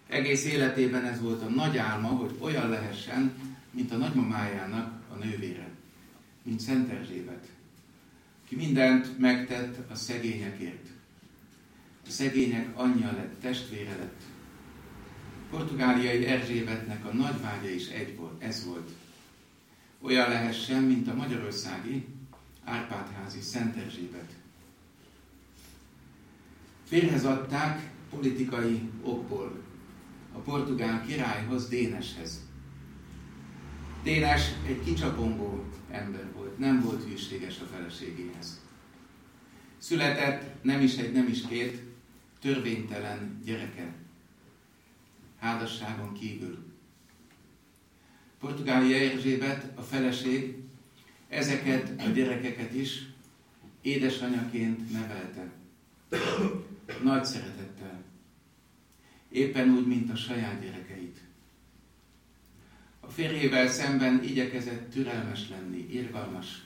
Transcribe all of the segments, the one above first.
Egész életében ez volt a nagy álma, hogy olyan lehessen, mint a nagymamájának a nővére, mint Szent Erzsébet, ki mindent megtett a szegényekért. A szegények anyja lett, testvére lett. Portugáliai Erzsébetnek a nagy vágya is ez volt. Olyan lehessen, mint a magyarországi Árpád-házi Szent Erzsébet. Férjhez adták politikai okból a portugál királyhoz, Déneshez. Dénes egy kicsapongó ember volt, nem volt hűséges a feleségéhez. Született nem is egy, nem is két törvénytelen gyereke, házasságon kívül. Portugália Erzsébet, a feleség, ezeket a gyerekeket is édesanyaként nevelte. Nagy szeretettel. Éppen úgy, mint a saját gyerekeit. A férjével szemben igyekezett türelmes lenni, irgalmas.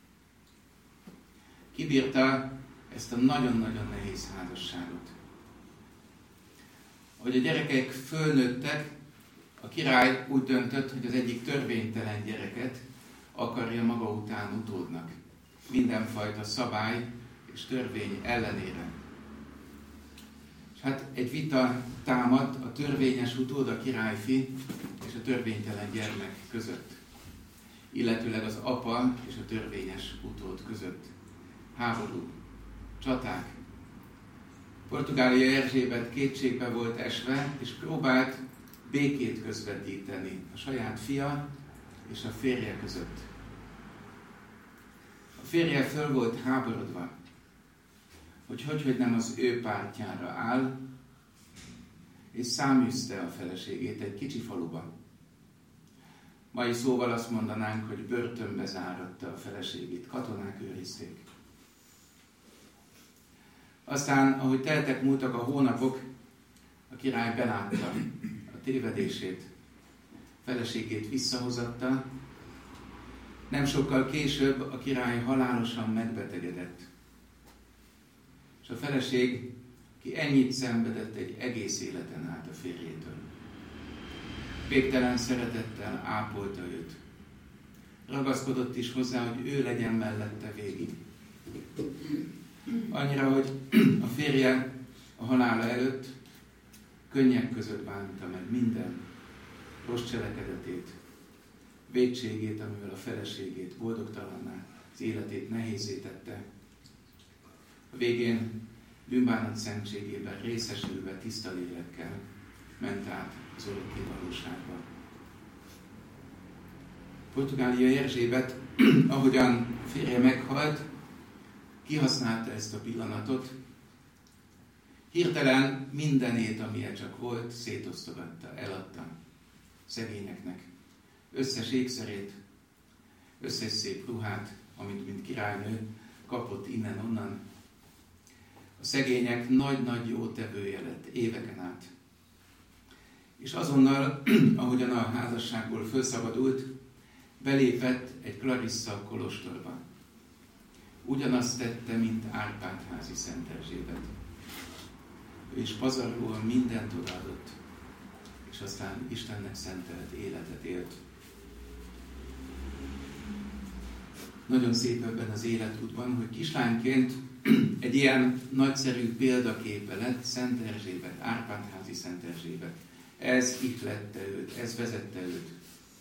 Kibírta ezt a nagyon-nagyon nehéz házasságot. Ahogy a gyerekek fölnőttek, a király úgy döntött, hogy az egyik törvénytelen gyereket akarja maga után utódnak. Mindenfajta szabály és törvény ellenére. És hát egy vita támadt a törvényes utód, a királyfi és a törvénytelen gyermek között. Illetőleg az apa és a törvényes utód között. Háború, csaták. Portugália Erzsébet kétségbe volt esve, és próbált békét közvetíteni a saját fia és a férje között. A férje föl volt háborodva, hogy nem az ő pártjára áll, és száműzte a feleségét egy kicsi faluba. Mai szóval azt mondanánk, hogy börtönbe záratta a feleségét, katonák őrizték. Aztán, ahogy teltek múltak a hónapok, a király belátta a tévedését, feleségét visszahozatta. Nem sokkal később a király halálosan megbetegedett. És a feleség, ki ennyit szenvedett, egy egész életen át a férjétől. Végtelen szeretettel ápolta őt. Ragaszkodott is hozzá, hogy ő legyen mellette végig. Annyira, hogy a férje a halála előtt könnyek között bánta meg minden rossz cselekedetét, vétségét, amivel a feleségét boldogtalanná, az életét nehézé tette. A végén bűnbánat szentségében részesülve tiszta lélekkel ment át az örökké valóságba. Portugália Erzsébet, ahogyan férje meghalt, kihasználta ezt a pillanatot, hirtelen mindenét, amilyen csak volt, szétosztogatta, eladta szegényeknek. Összes ékszerét, összes szép ruhát, amit mint királynő kapott innen-onnan. A szegények nagy-nagy jótevője lett éveken át. És azonnal, ahogyan a házasságból felszabadult, belépett egy Clarissa kolostorba. Ugyanazt tette, mint Árpád-házi Szent Erzsébet. Ő is pazarlóan mindent odaadott, és aztán Istennek szentelt életet élt. Nagyon szép ebben az életútban, hogy kislányként egy ilyen nagyszerű példaképe lett Szent Erzsébet, Árpád-házi Szent Erzsébet. Ez ihlette őt, ez vezette őt.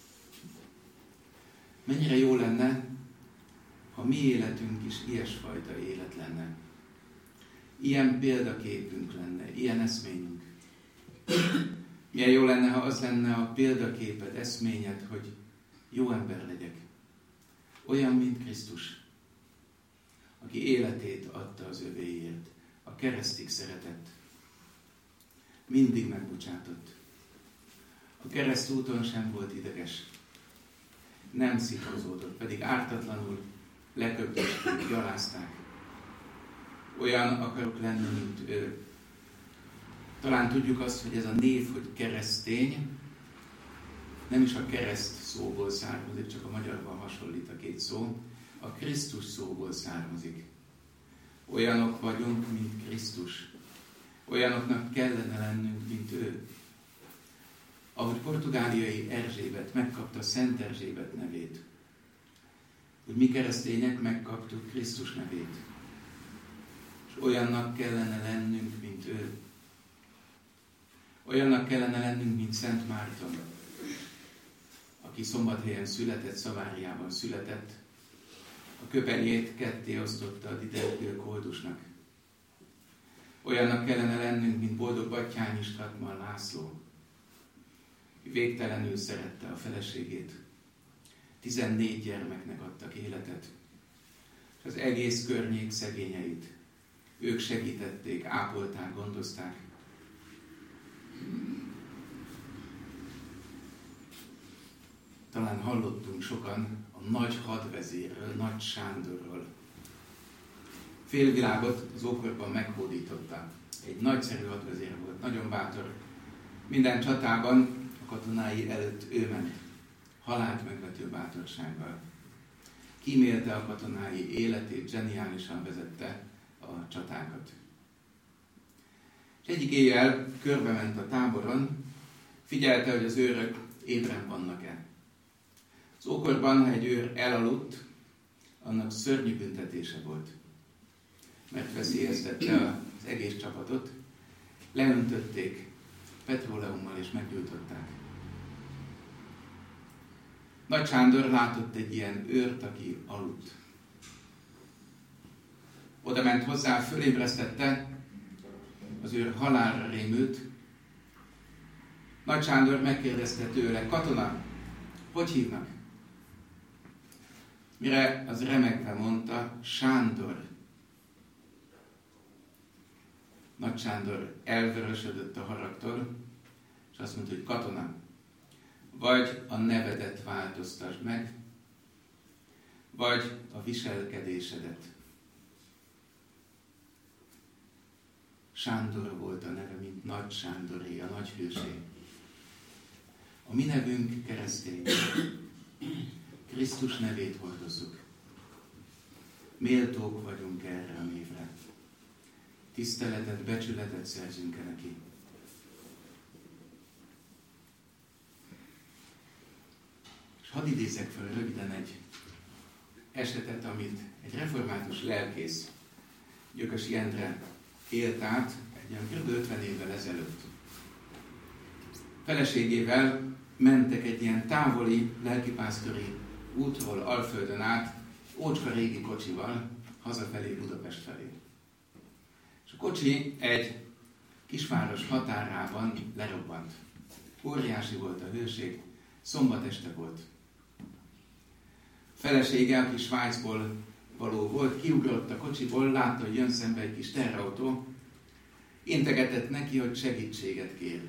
Mennyire jó lenne, ha mi életünk is ilyesfajta élet lenne. Ilyen példaképünk lenne, ilyen eszményünk. Milyen jó lenne, ha az lenne a példaképed, eszményed, hogy jó ember legyek. Olyan, mint Krisztus, aki életét adta az övéért, a keresztig szeretett. Mindig megbocsátott. A keresztúton sem volt ideges. Nem szikrozódott, pedig ártatlanul leköpösték, gyalázták. Olyan akarok lenni, mint ő. Talán tudjuk azt, hogy ez a név, hogy keresztény, nem is a kereszt szóból származik, csak a magyarban hasonlít a két szó, a Krisztus szóból származik. Olyanok vagyunk, mint Krisztus. Olyanoknak kellene lennünk, mint ő. portugáliai Erzsébet megkapta Szent Erzsébet nevét. Úgy mi keresztények megkaptuk Krisztus nevét. És olyannak kellene lennünk, mint ő. Olyannak kellene lennünk, mint Szent Márton, aki Szombathelyen született, Szaváriában született, a köpenyét ketté osztotta a didergő koldusnak. Olyannak kellene lennünk, mint boldog Batthyány Stratman László, aki végtelenül szerette a feleségét. 14 gyermeknek adtak életet, és az egész környék szegényeit ők segítették, ápolták, gondozták. Talán hallottunk sokan a nagy hadvezérről, Nagy Sándorról. Félvilágot az ókorban meghódította. Egy nagyszerű hadvezér volt, nagyon bátor. Minden csatában a katonái előtt ő ment, halált megvető bátorsággal. Kímélte a katonái életét, zseniálisan vezette a csatákat. És egyik éjjel körbe ment a táboron, figyelte, hogy az őrök ébren vannak-e. Az ókorban, ha egy őr elaludt, annak szörnyű büntetése volt, mert veszélyeztette az egész csapatot, leöntötték petróleummal és meggyújtották. Nagy Sándor látott egy ilyen őrt, aki aludt. Oda ment hozzá, fölébresztette, az őr halálra rémült. Nagy Sándor megkérdezte tőle: katona, hogy hívnak? Mire az remegve mondta: Sándor. Nagy Sándor elvörösödött a haragtól, és azt mondta, hogy katona, vagy a nevedet változtasd meg, vagy a viselkedésedet. Sándor volt a neve, mint Nagy Sándoré, a nagy hősé. A mi nevünk keresztény. Krisztus nevét hordozzuk. Méltók vagyunk erre a névre. Tiszteletet, becsületet szerzünk neki. És hadd idézzek fel röviden egy esetet, amit egy református lelkész, Gyökösi Endre élt át egy kb. 50 évvel ezelőtt. Feleségével mentek egy ilyen távoli lelkipásztori útról Alföldön át, ócska régi kocsival, hazafelé, Budapest felé. És a kocsi egy kisváros határában lerobbant. Óriási volt a hőség, szombat este volt. Felesége, aki Svájcból való volt, kiugrott a kocsiból, látta, hogy jön szembe egy kis teherautó, integetett neki, hogy segítséget kér.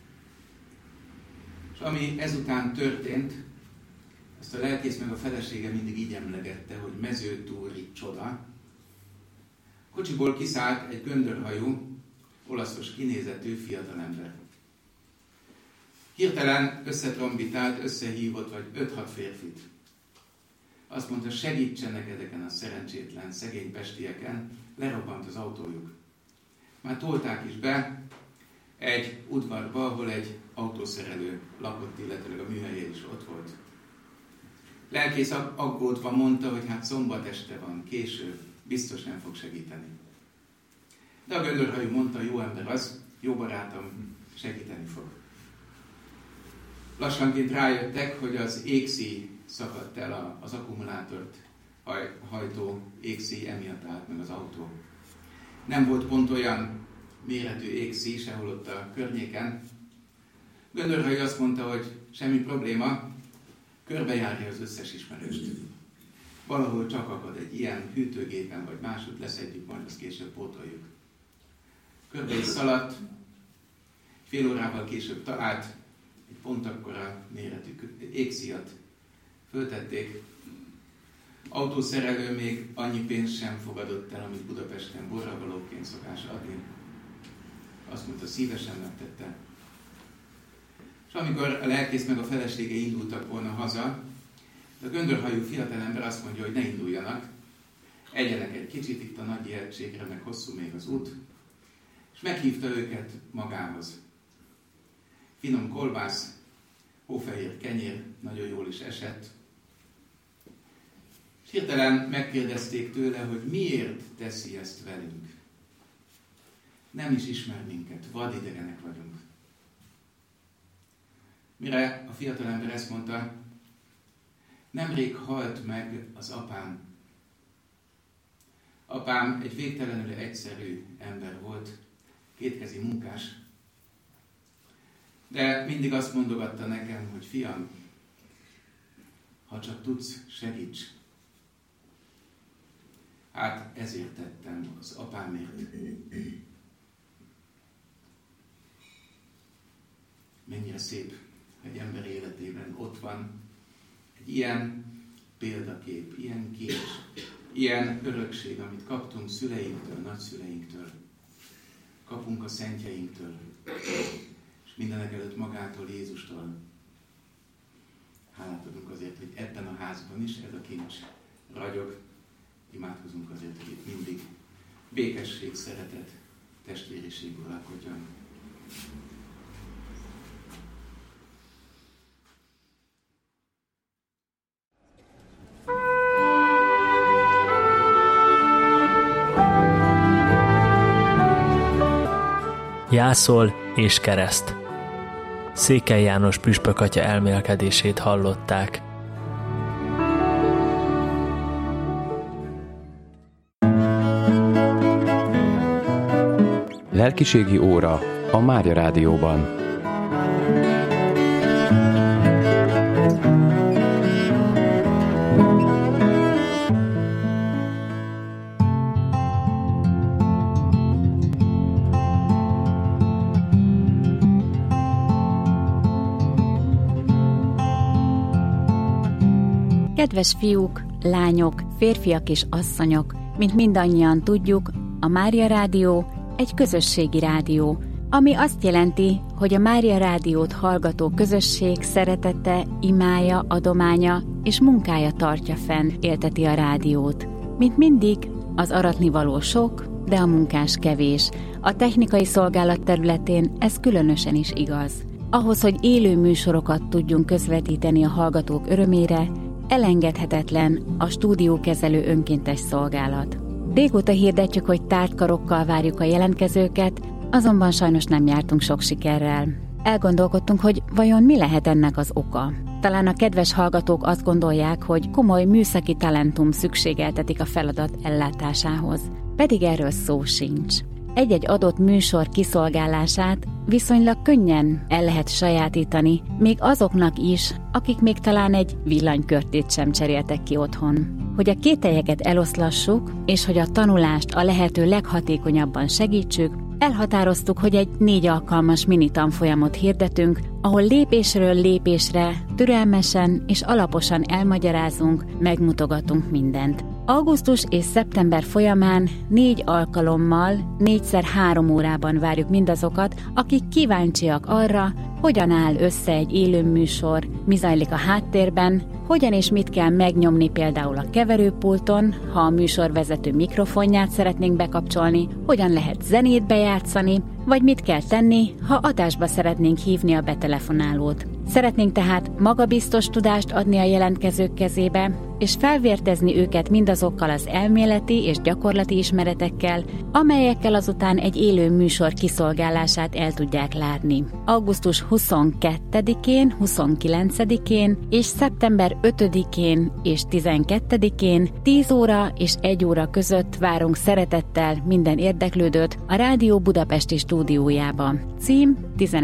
És ami ezután történt, ezt a lelkész meg a felesége mindig így emlegette, hogy mezőtúri csoda. Kocsiból kiszállt egy göndörhajú, olaszos kinézetű fiatalember. Hirtelen összetrombitált, összehívott vagy 5-6 férfit. Azt mondta, segítsenek ezeken a szerencsétlen, szegény pestieken, lerobbant az autójuk. Már tolták is be egy udvarba, ahol egy autószerelő lakott, illetve a műhelye is ott volt. Lelkész aggódva mondta, hogy hát szombat este van, késő, biztos nem fog segíteni. De a göndörhajú mondta, jó ember az, jó barátom, segíteni fog. Lassanként rájöttek, hogy az égszíj szakadt el, az akkumulátort hajtó égszíj emiatt állt meg az autó. Nem volt pont olyan méretű égszíj sehol ott a környéken. Göndörhajú azt mondta, hogy semmi probléma, körbejárja az összes ismerőst. Valahol csak akad egy ilyen hűtőgépen, vagy máshogy leszedjük, majd azt később pótoljuk. Körbe is szaladt, fél órával később talált egy pont akkora méretű égszíjat. Föltették. Autószerelő még annyi pénzt sem fogadott el, amit Budapesten borravalóként szokás adni. Azt mondta, szívesen megtette. És amikor a lelkész meg a felesége indultak volna haza, a göndörhajú fiatalember azt mondja, hogy ne induljanak, egyenek egy kicsit itt a nagy ijegységre, meg hosszú még az út, és meghívta őket magához. Finom kolbász, hófehér kenyér, nagyon jól is esett. És hirtelen megkérdezték tőle, hogy miért teszi ezt velünk. Nem is ismer minket, vadidegenek vagyunk. Mire a fiatalember ezt mondta, nemrég halt meg az apám. Apám egy végtelenül egyszerű ember volt, kétkezi munkás, de mindig azt mondogatta nekem, hogy fiam, ha csak tudsz, segíts. Hát ezért tettem az apámért. Mennyire szép, hogy egy ember életében ott van egy ilyen példakép, ilyen kép, ilyen örökség, amit kaptunk szüleinktől, nagyszüleinktől, kapunk a szentjeinktől, és mindenek előtt magától, Jézustól. Hálát adunk azért, hogy ebben a házban is ez a kincs ragyog. Imádkozunk azért, hogy itt mindig békesség, szeretet, testvériség uralkodjon. Jászol és kereszt. Székely János püspök atya elmélkedését hallották. Lelkiségi óra a Mária Rádióban. Kedves fiúk, lányok, férfiak és asszonyok, mint mindannyian tudjuk, a Mária Rádió egy közösségi rádió, ami azt jelenti, hogy a Mária Rádiót hallgató közösség szeretete, imája, adománya és munkája tartja fenn, élteti a rádiót. Mint mindig, az aratnivaló sok, de a munkás kevés. A technikai szolgálat területén ez különösen is igaz. Ahhoz, hogy élő műsorokat tudjunk közvetíteni a hallgatók örömére, elengedhetetlen a stúdiókezelő önkéntes szolgálat. Régóta hirdetjük, hogy tárt karokkal várjuk a jelentkezőket, azonban sajnos nem jártunk sok sikerrel. Elgondolkodtunk, hogy vajon mi lehet ennek az oka. Talán a kedves hallgatók azt gondolják, hogy komoly műszaki talentum szükségeltetik a feladat ellátásához. Pedig erről szó sincs. Egy-egy adott műsor kiszolgálását viszonylag könnyen el lehet sajátítani, még azoknak is, akik még talán egy villanykörtét sem cseréltek ki otthon. Hogy a kételyeket eloszlassuk, és hogy a tanulást a lehető leghatékonyabban segítsük, elhatároztuk, hogy egy 4 alkalmas mini tanfolyamot hirdetünk, ahol lépésről lépésre, türelmesen és alaposan elmagyarázunk, megmutogatunk mindent. Augusztus és szeptember folyamán 4 alkalommal, 4x3 órában várjuk mindazokat, akik kíváncsiak arra, hogyan áll össze egy élő műsor, mi zajlik a háttérben, hogyan és mit kell megnyomni például a keverőpulton, ha a műsorvezető mikrofonját szeretnénk bekapcsolni, hogyan lehet zenét bejátszani, vagy mit kell tenni, ha adásba szeretnénk hívni a betelefonálót. Szeretnénk tehát magabiztos tudást adni a jelentkezők kezébe, és felvértezni őket mindazokkal az elméleti és gyakorlati ismeretekkel, amelyekkel azután egy élő műsor kiszolgálását el tudják látni. Augusztus 22-én, 29-én és szeptember 5-én és 12-én 10 óra és 1 óra között várunk szeretettel minden érdeklődőt a Rádió Budapesti stúdiójába. Cím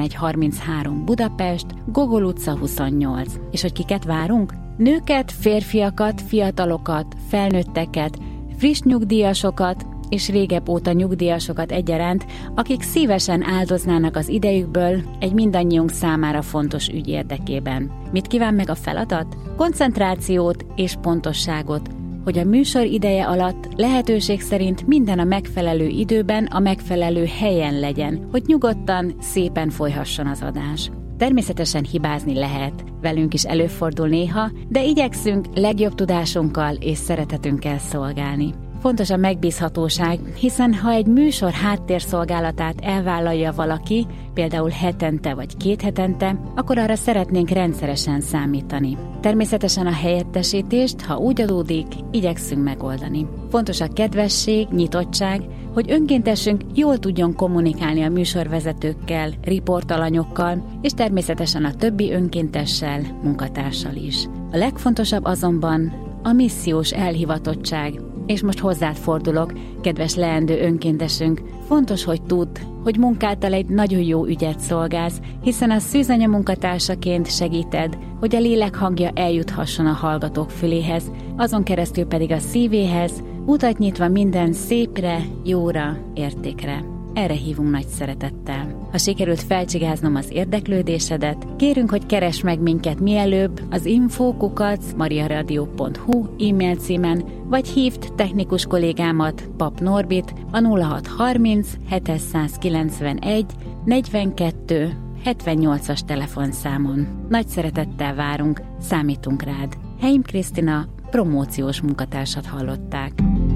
1133 Budapest, Gogol utca 28. És hogy kiket várunk? Nőket, férfiakat, fiatalokat, felnőtteket, friss nyugdíjasokat és régebb óta nyugdíjasokat egyaránt, akik szívesen áldoznának az idejükből egy mindannyiunk számára fontos ügy érdekében. Mit kíván meg a feladat? Koncentrációt és pontosságot, hogy a műsor ideje alatt lehetőség szerint minden a megfelelő időben, a megfelelő helyen legyen, hogy nyugodtan, szépen folyhasson az adás. Természetesen hibázni lehet, velünk is előfordul néha, de igyekszünk legjobb tudásunkkal és szeretetünkkel szolgálni. Fontos a megbízhatóság, hiszen ha egy műsor háttérszolgálatát elvállalja valaki, például hetente vagy 2 hetente, akkor arra szeretnénk rendszeresen számítani. Természetesen a helyettesítést, ha úgy adódik, igyekszünk megoldani. Fontos a kedvesség, nyitottság, hogy önkéntesünk jól tudjon kommunikálni a műsorvezetőkkel, riportalanyokkal, és természetesen a többi önkéntessel, munkatársal is. A legfontosabb azonban a missziós elhivatottság. És most hozzád fordulok, kedves leendő önkéntesünk, fontos, hogy tudd, hogy munkáltal egy nagyon jó ügyet szolgálsz, hiszen a szűzanya munkatársaként segíted, hogy a lélek hangja eljuthasson a hallgatók füléhez, azon keresztül pedig a szívéhez, utat nyitva minden szépre, jóra, értékre. Erre hívunk nagy szeretettel. Ha sikerült felcsigáznom az érdeklődésedet, kérünk, hogy keresd meg minket mielőbb az info@mariaradio.hu e-mail címen, vagy hívd technikus kollégámat, Pap Norbit, a 0630 791 42 78-as telefonszámon. Nagy szeretettel várunk, számítunk rád. Heim Krisztina, promóciós munkatársat hallották.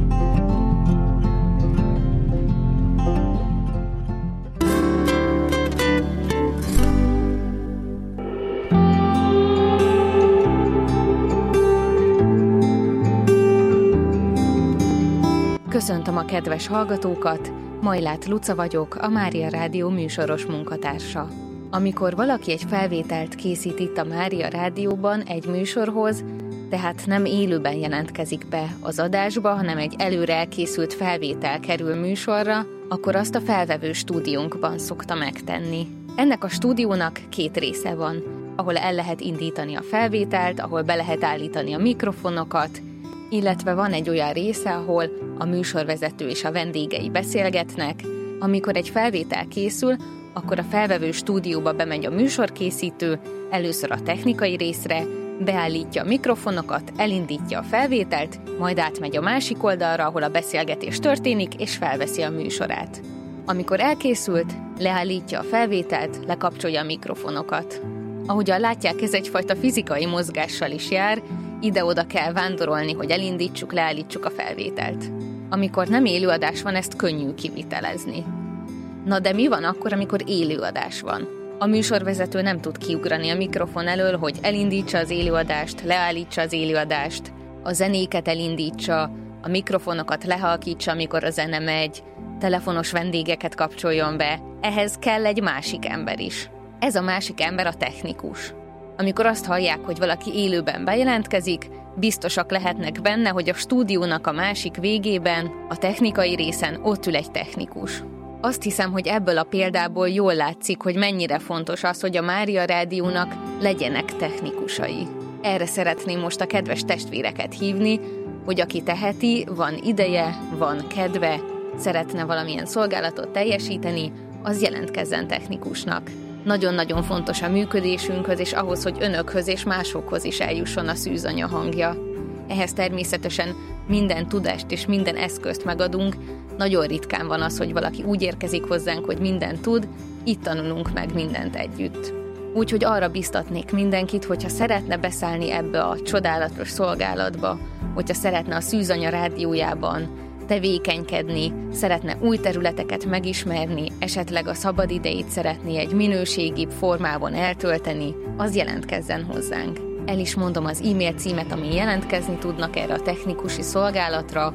Köszöntöm a kedves hallgatókat, Majlát Luca vagyok, a Mária Rádió műsoros munkatársa. Amikor valaki egy felvételt készít itt a Mária Rádióban egy műsorhoz, tehát nem élőben jelentkezik be az adásba, hanem egy előre elkészült felvétel kerül műsorra, akkor azt a felvevő stúdiónkban szokta megtenni. Ennek a stúdiónak 2 része van, ahol el lehet indítani a felvételt, ahol be lehet állítani a mikrofonokat, illetve van egy olyan része, ahol a műsorvezető és a vendégei beszélgetnek. Amikor egy felvétel készül, akkor a felvevő stúdióba bemegy a műsorkészítő, először a technikai részre, beállítja a mikrofonokat, elindítja a felvételt, majd átmegy a másik oldalra, ahol a beszélgetés történik, és felveszi a műsorát. Amikor elkészült, leállítja a felvételt, lekapcsolja a mikrofonokat. Ahogyan látják, ez egyfajta fizikai mozgással is jár, ide-oda kell vándorolni, hogy elindítsuk, leállítsuk a felvételt. Amikor nem élőadás van, ezt könnyű kivitelezni. Na de mi van akkor, amikor élőadás van? A műsorvezető nem tud kiugrani a mikrofon elől, hogy elindítsa az élőadást, leállítsa az élőadást, a zenéket elindítsa, a mikrofonokat lehalkítsa, amikor a zene megy, telefonos vendégeket kapcsoljon be. Ehhez kell egy másik ember is. Ez a másik ember a technikus. Amikor azt hallják, hogy valaki élőben bejelentkezik, biztosak lehetnek benne, hogy a stúdiónak a másik végében, a technikai részen ott ül egy technikus. Azt hiszem, hogy ebből a példából jól látszik, hogy mennyire fontos az, hogy a Mária Rádiónak legyenek technikusai. Erre szeretném most a kedves testvéreket hívni, hogy aki teheti, van ideje, van kedve, szeretne valamilyen szolgálatot teljesíteni, az jelentkezzen technikusnak. Nagyon-nagyon fontos a működésünkhöz, és ahhoz, hogy önökhöz és másokhoz is eljusson a szűzanya hangja. Ehhez természetesen minden tudást és minden eszközt megadunk. Nagyon ritkán van az, hogy valaki úgy érkezik hozzánk, hogy mindent tud, itt tanulunk meg mindent együtt. Úgyhogy arra biztatnék mindenkit, hogyha szeretne beszállni ebbe a csodálatos szolgálatba, hogyha szeretne a Szűzanya rádiójában tevékenykedni, szeretne új területeket megismerni, esetleg a szabadidejét szeretné egy minőségibb formában eltölteni, az jelentkezzen hozzánk. El is mondom az e-mail címet, amin jelentkezni tudnak erre a technikusi szolgálatra,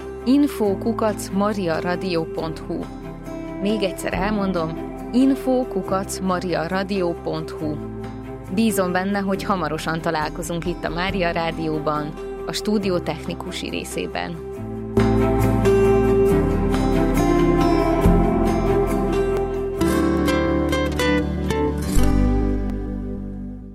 info@mariaradio.hu. Még egyszer elmondom, info@mariaradio.hu. Bízom benne, hogy hamarosan találkozunk itt a Mária Rádióban, a stúdió technikusi részében.